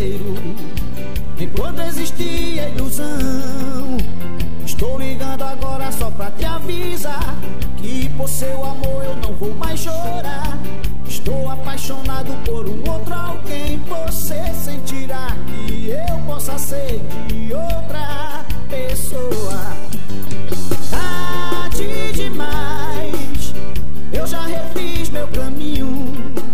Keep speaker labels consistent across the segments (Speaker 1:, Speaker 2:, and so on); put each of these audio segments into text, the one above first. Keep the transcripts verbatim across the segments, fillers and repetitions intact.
Speaker 1: inteiro, enquanto existia ilusão. Estou ligando agora só pra te avisar que por seu amor eu não vou mais chorar. Estou apaixonado por um outro alguém. Você sentirá que eu possa ser de outra pessoa. Tarde demais, eu já refiz meu caminho.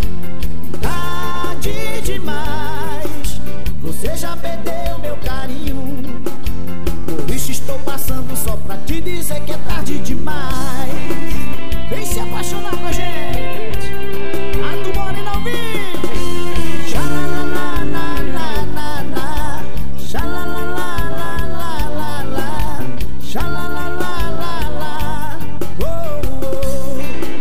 Speaker 1: Tarde demais, você já perdeu meu carinho. Por isso estou passando só pra te dizer que é tarde demais. Vem se apaixonar com a gente. Arthur Moreno ao vivo. Xalalalalalalala, xalalalalalalala, xalalalala. Oh, oh.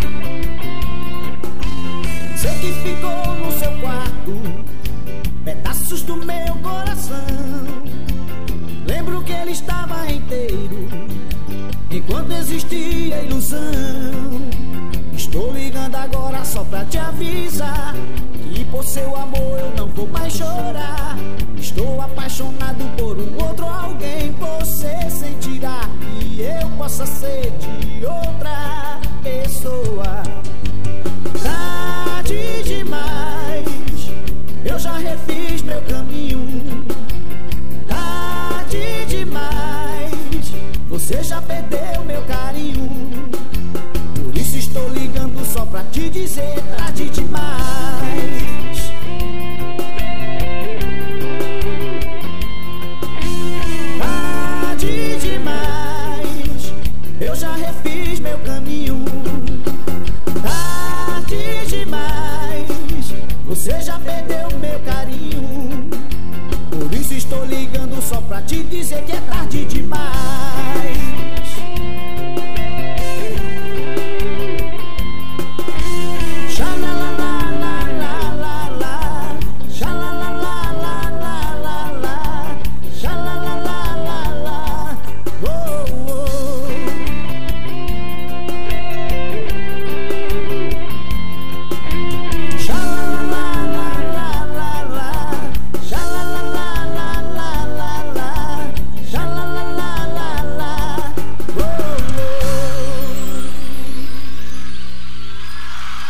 Speaker 1: Sei que ficou no seu quarto pedaços do meu coração. Lembro que ele estava inteiro enquanto existia ilusão. Estou ligando agora só pra te avisar que por seu amor eu não vou mais chorar. Estou apaixonado por um outro alguém. Você sentirá que eu possa ser de outra pessoa. Tarde demais, eu já refiz meu caminho. Tarde demais, você já perdeu meu carinho. Por isso estou ligando só pra te dizer tarde demais. Tarde demais, eu já refiz meu caminho. Tarde demais, você já perdeu meu carinho.